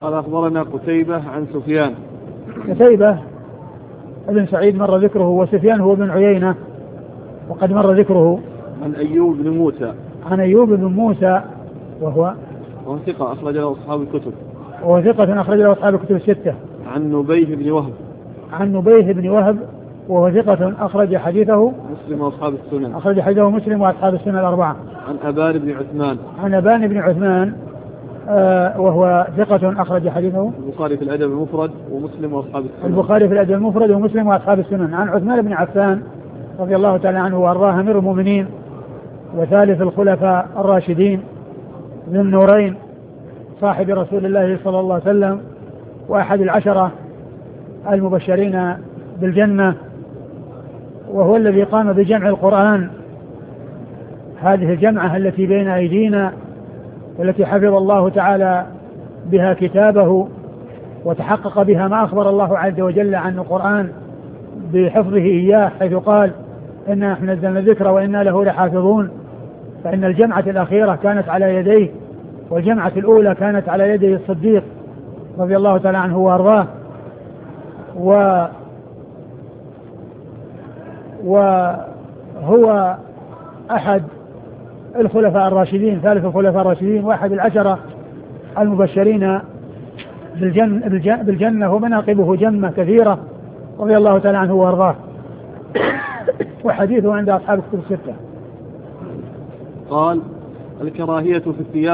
قال أخبرنا قتيبة عن سفيان. قتيبة ابن سعيد مر ذكره، وسفيان هو بن عيينة وقد مر ذكره. عن أيوب بن موسى. عن أيوب بن موسى وهو ثقة أخرج له أصحاب الكتب. وثقة أخرج له أصحاب الكتب الستة. عن نبيه بن وهب. عن نبيه بن وهب وهو ثقة أخرج حديثه مسلم وأصحاب السنن. أخرج حديثه مسلم وأصحاب السنن الأربعة. عن أبان بن عثمان. عن أبان بن عثمان وهو ثقة أخرج حديثه البخاري في الأدب المفرد ومسلم وأصحاب السنن. البخاري في الأدب المفرد ومسلم وأصحاب السنن. عن عثمان بن عفان رضي الله تعالى عنه وأرضاه أمير المؤمنين وثالث الخلفاء الراشدين ذي النورين صاحب رسول الله صلى الله عليه وسلم وأحد العشرة المبشرين بالجنة، وهو الذي قام بجمع القرآن، هذه الجمعة التي بين أيدينا والتي حفظ الله تعالى بها كتابه وتحقق بها ما أخبر الله عز وجل عن القرآن بحفظه إياه، حيث قال إنا نحن نزلنا الذكر وإنا له لحافظون. فإن الجمعة الأخيرة كانت على يديه، والجمعة الأولى كانت على يدي الصديق رضي الله تعالى عنه وأرضاه، وهو أحد الخلفاء الراشدين، ثالث الخلفاء الراشدين وأحد العشرة المبشرين بالجنة ومناقبه جمة كثيرة رضي الله تعالى عنه وأرضاه. وحديثه عند أصحاب الكتب الستة. قال: الكراهية في الثياب